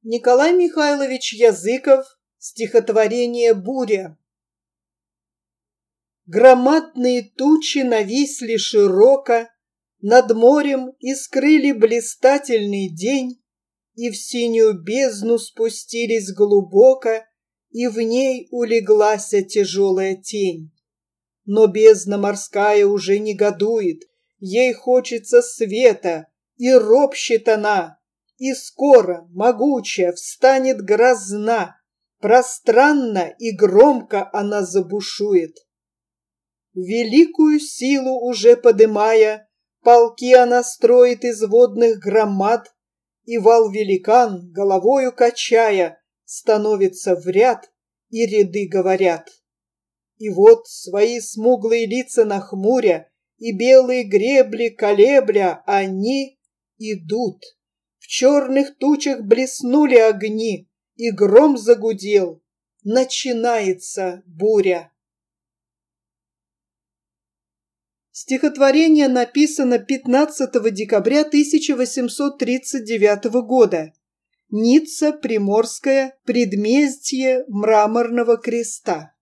Николай Михайлович Языков. Стихотворение «Буря». Громадные тучи нависли широко, над морем и скрыли блистательный день, и в синюю бездну спустились глубоко, и в ней улеглась тяжелая тень. Но бездна морская уже негодует, ей хочется света, и ропщет она, и скоро, могучая, встанет грозна, пространно и громко она забушует. Великую силу уже подымая, полки она строит из водных громад, и вал-великан, головою качая, становится в ряд, и ряды говорят. И вот свои смуглые лица нахмуря, и белые гребли колебля, они идут. В черных тучах блеснули огни, и гром загудел. Начинается буря. Стихотворение написано 15 декабря 1839 года. Ницца, Приморская, предместье Мраморного креста.